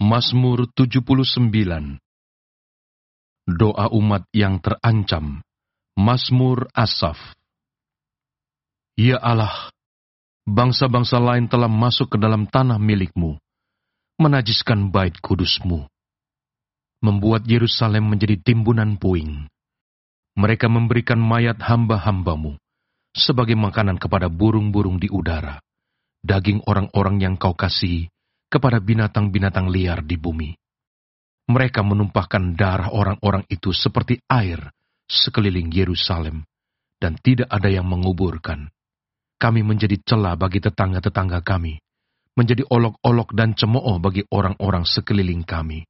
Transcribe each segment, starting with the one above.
Mazmur 79. Doa umat yang terancam. Mazmur Asaf. Ya Allah, bangsa-bangsa lain telah masuk ke dalam tanah milik-Mu, menajiskan bait kudus-Mu, membuat Yerusalem menjadi timbunan puing. Mereka memberikan mayat hamba-hamba-Mu sebagai makanan kepada burung-burung di udara, daging orang-orang yang Kau kasihi kepada binatang-binatang liar di bumi. Mereka menumpahkan darah orang-orang itu seperti air sekeliling Yerusalem, dan tidak ada yang menguburkan. Kami menjadi celah bagi tetangga-tetangga kami, menjadi olok-olok dan cemooh bagi orang-orang sekeliling kami.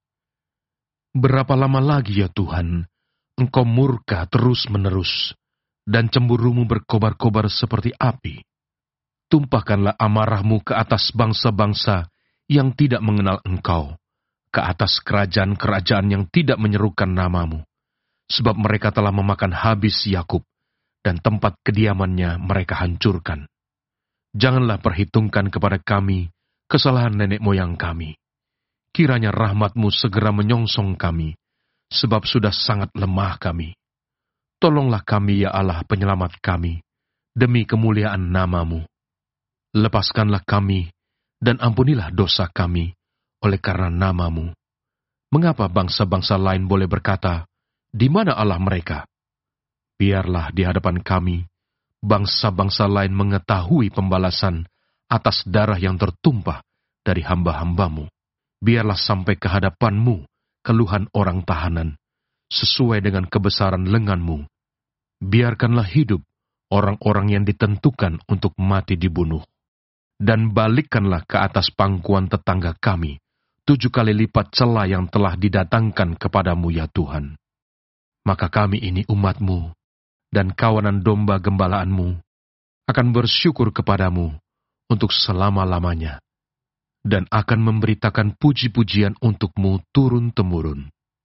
Berapa lama lagi ya Tuhan, Engkau murka terus-menerus, dan cemburumu berkobar-kobar seperti api? Tumpahkanlah amarah-Mu ke atas bangsa-bangsa yang tidak mengenal Engkau, ke atas kerajaan-kerajaan yang tidak menyerukan nama-Mu, sebab mereka telah memakan habis Yakub, dan tempat kediamannya mereka hancurkan. Janganlah perhitungkan kepada kami kesalahan nenek moyang kami. Kiranya rahmat-Mu segera menyongsong kami, sebab sudah sangat lemah kami. Tolonglah kami ya Allah penyelamat kami, demi kemuliaan nama-Mu. Lepaskanlah kami, dan ampunilah dosa kami, oleh karena nama-Mu. Mengapa bangsa-bangsa lain boleh berkata, di mana Allah mereka? Biarlah di hadapan kami, bangsa-bangsa lain mengetahui pembalasan atas darah yang tertumpah dari hamba-hamba-Mu. Biarlah sampai ke hadapan-Mu keluhan orang tahanan, sesuai dengan kebesaran lengan-Mu. Biarkanlah hidup orang-orang yang ditentukan untuk mati dibunuh. Dan balikkanlah ke atas pangkuan tetangga kami 7 kali lipat celah yang telah didatangkan kepadamu ya Tuhan. Maka kami ini umat-Mu, dan kawanan domba gembalaan-Mu, akan bersyukur kepadamu untuk selama-lamanya, dan akan memberitakan puji-pujian untuk-Mu turun-temurun.